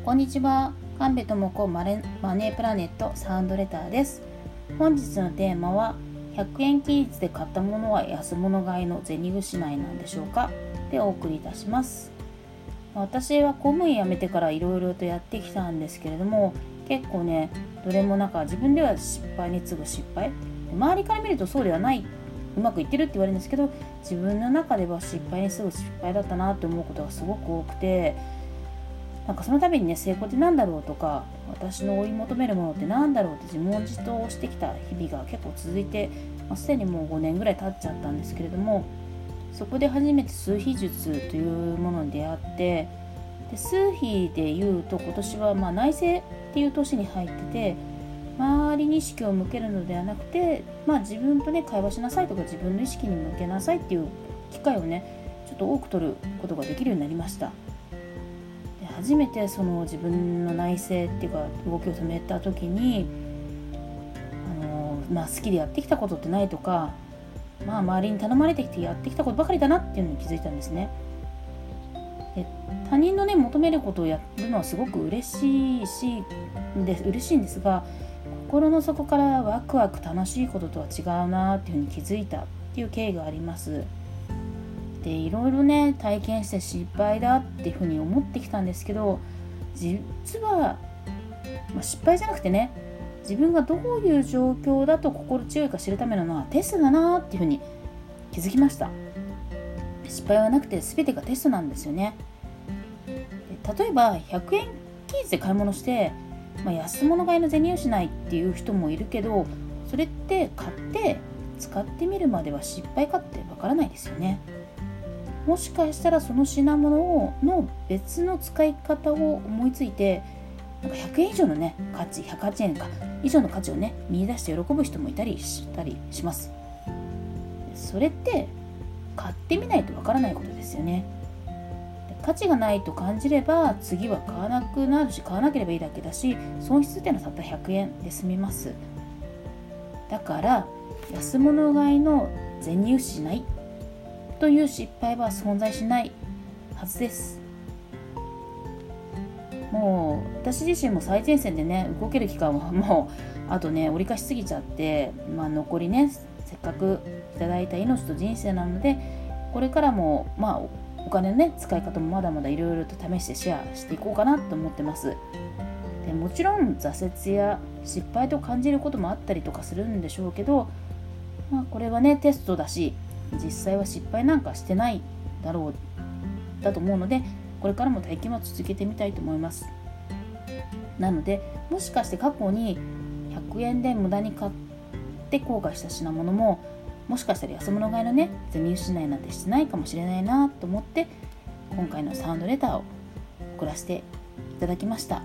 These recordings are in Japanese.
こんにちは。神戸智子マネープラネットサウンドレターです。本日のテーマは100円均一で買ったものは安物買いの銭失いなんでしょうかでお送りいたします。私は公務員辞めてからいろいろとやってきたんですけれども、結構ねどれも自分では失敗に次ぐ失敗、周りから見るとそうではない、うまくいってるって言われるんですけど、自分の中では失敗に次ぐ失敗だったなと思うことがすごく多くて、その度にね、成功って何だろうとか、私の追い求めるものって何だろうって自問自答してきた日々が結構続いて、すでにもう5年ぐらい経っちゃったんですけれども、そこで初めて数秘術というものに出会って、で数秘でいうと今年は内政っていう年に入ってて、周りに意識を向けるのではなくて、自分とね会話しなさいとか、自分の意識に向けなさいっていう機会をねちょっと多く取ることができるようになりました。初めてその自分の内政っていうか動きを止めた時に、好きでやってきたことってないとか、周りに頼まれてきてやってきたことばかりだなっていうのに気づいたんですね。で、他人のね求めることをやるのはすごく嬉しいんですが、心の底からワクワク楽しいこととは違うなっていうふうに気づいたっていう経緯があります。で、いろいろね体験して失敗だっていうふうに思ってきたんですけど、実は、失敗じゃなくてね、自分がどういう状況だと心強いか知るためのはテストだなっていうふうに気づきました。失敗はなくて全てがテストなんですよね。で、例えば100円均一で買い物して、安物買いの銭失いっていう人もいるけど、それって買って使ってみるまでは失敗かってわからないですよね。もしかしたらその品物の別の使い方を思いついて、100円以上のね価値、108円か以上の価値をね見出して喜ぶ人もいたりします。それって買ってみないとわからないことですよね。価値がないと感じれば次は買わなくなるし、買わなければいいだけだし、損失っていうのはたった100円で済みます。だから安物買いの銭失いという失敗は存在しないはずです。もう私自身も最前線でね動ける期間はもうあとね折り返しすぎちゃって、残りねせっかくいただいた命と人生なので、これからもお金のね使い方もまだまだいろいろと試してシェアしていこうかなと思ってます。で、もちろん挫折や失敗と感じることもあったりとかするんでしょうけど、これはねテストだし、実際は失敗なんかしてないだと思うので、これからも体験は続けてみたいと思います。なので、もしかして過去に100円で無駄に買って後悔した品物も、もしかしたら安物買いのね銭失いなんてしてないかもしれないなと思って、今回のサウンドレターを送らせていただきました。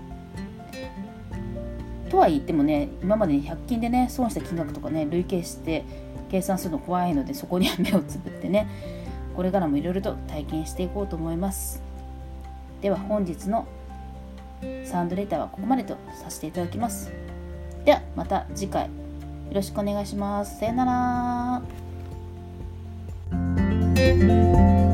とは言ってもね、今までに100均でね損した金額とかね累計して計算するの怖いので、そこには目をつぶってね、これからもいろいろと体験していこうと思います。では本日のサウンドレターはここまでとさせていただきます。ではまた次回よろしくお願いします。さよなら。